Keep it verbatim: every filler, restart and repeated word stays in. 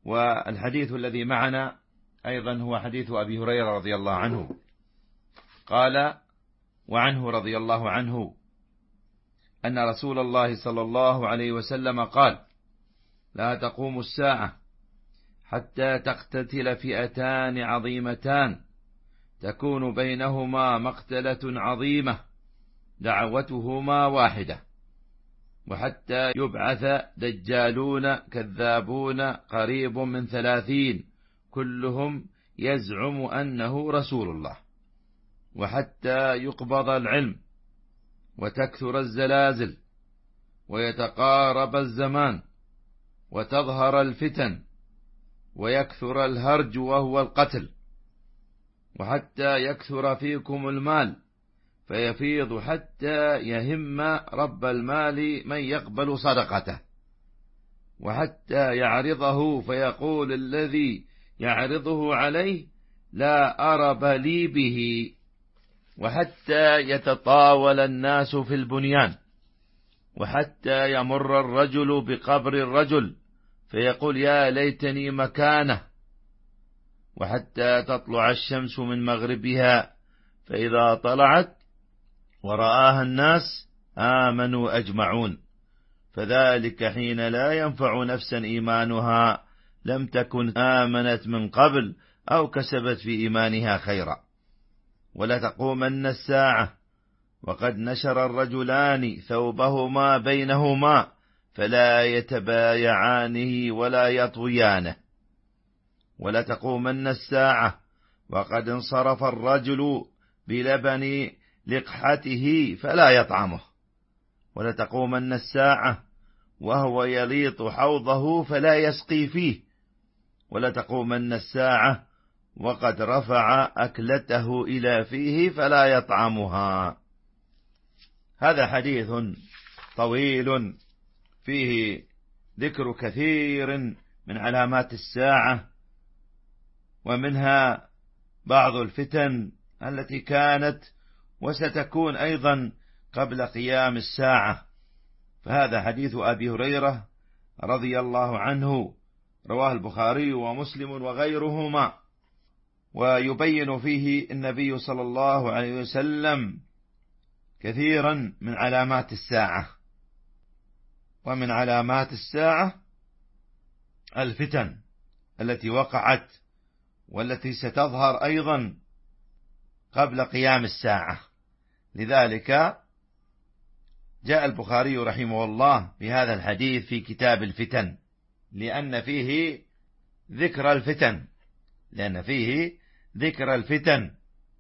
والحديث الذي معنا أيضا هو حديث أبي هريرة رضي الله عنه قال: وعنه رضي الله عنه أن رسول الله صلى الله عليه وسلم قال: لا تقوم الساعة حتى تقتتل فئتان عظيمتان تكون بينهما مقتلة عظيمة دعوتهما واحدة، وحتى يبعث دجالون كذابون قريب من ثلاثين كلهم يزعم أنه رسول الله، وحتى يقبض العلم وتكثر الزلازل ويتقارب الزمان وتظهر الفتن ويكثر الهرج وهو القتل، وحتى يكثر فيكم المال فيفيض حتى يهم رب المال من يقبل صدقته، وحتى يعرضه فيقول الذي يعرضه عليه: لا أرب لي به، وحتى يتطاول الناس في البنيان، وحتى يمر الرجل بقبر الرجل فيقول: يا ليتني مكانه، وحتى تطلع الشمس من مغربها فإذا طلعت ورآها الناس آمنوا أجمعون، فذلك حين لا ينفع نفسا إيمانها لم تكن آمنت من قبل أو كسبت في إيمانها خيرا. ولتقومن الساعة وقد نشر الرجلان ثوبهما بينهما فلا يتبايعانه ولا يطويانه. ولتقومن الساعة وقد انصرف الرجل بلبن لقحته فلا يطعمه. ولتقومن الساعة وهو يليط حوضه فلا يسقي فيه. ولتقومن الساعة وقد رفع أكلته إلى فيه فلا يطعمها. هذا حديث طويل فيه ذكر كثير من علامات الساعة، ومنها بعض الفتن التي كانت وستكون أيضا قبل قيام الساعة. فهذا حديث أبي هريرة رضي الله عنه رواه البخاري ومسلم وغيرهما، ويبين فيه النبي صلى الله عليه وسلم كثيرا من علامات الساعة. ومن علامات الساعة الفتن التي وقعت والتي ستظهر أيضا قبل قيام الساعة. لذلك جاء البخاري رحمه الله بهذا الحديث في كتاب الفتن، لأن فيه ذكر الفتن لأن فيه ذكر الفتن